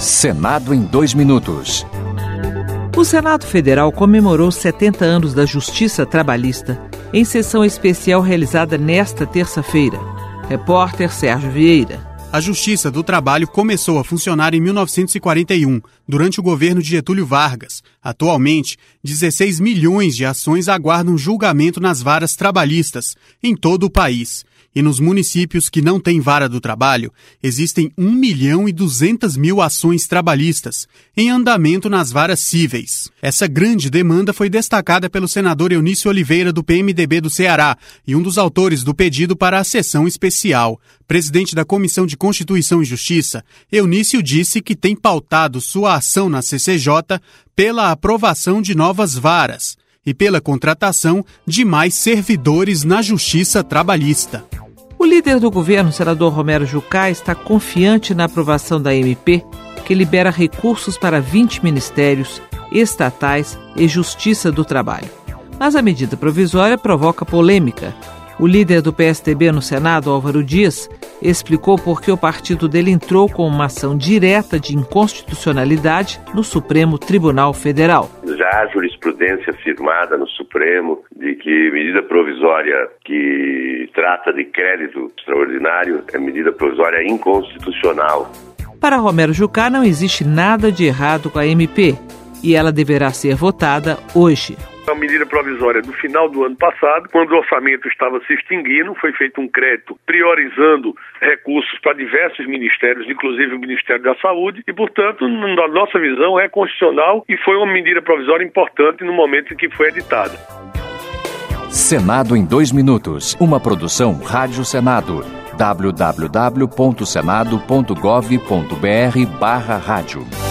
Senado em 2 minutos. O Senado Federal comemorou 70 anos da Justiça Trabalhista em sessão especial realizada nesta terça-feira. Repórter Sérgio Vieira. A Justiça do Trabalho começou a funcionar em 1941, durante o governo de Getúlio Vargas. Atualmente, 16 milhões de ações aguardam julgamento nas varas trabalhistas em todo o país. E nos municípios que não têm vara do trabalho, existem 1.200.000 ações trabalhistas em andamento nas varas cíveis. Essa grande demanda foi destacada pelo senador Eunício Oliveira, do PMDB do Ceará, e um dos autores do pedido para a sessão especial. Presidente da Comissão de Constituição e Justiça, Eunício disse que tem pautado sua ação na CCJ pela aprovação de novas varas e pela contratação de mais servidores na Justiça Trabalhista. O líder do governo, senador Romero Jucá, está confiante na aprovação da MP, que libera recursos para 20 ministérios, estatais e Justiça do Trabalho. Mas a medida provisória provoca polêmica. O líder do PSDB no Senado, Álvaro Dias, explicou por que o partido dele entrou com uma ação direta de inconstitucionalidade no Supremo Tribunal Federal. Já há jurisprudência firmada no Supremo de que medida provisória que trata de crédito extraordinário é medida provisória inconstitucional. Para Romero Jucá, não existe nada de errado com a MP e ela deverá ser votada hoje. A medida provisória do final do ano passado, quando o orçamento estava se extinguindo, foi feito um crédito priorizando recursos para diversos ministérios, inclusive o Ministério da Saúde, e, portanto, na nossa visão, é constitucional e foi uma medida provisória importante no momento em que foi editada. Senado em 2 minutos. Uma produção Rádio Senado. www.senado.gov.br/rádio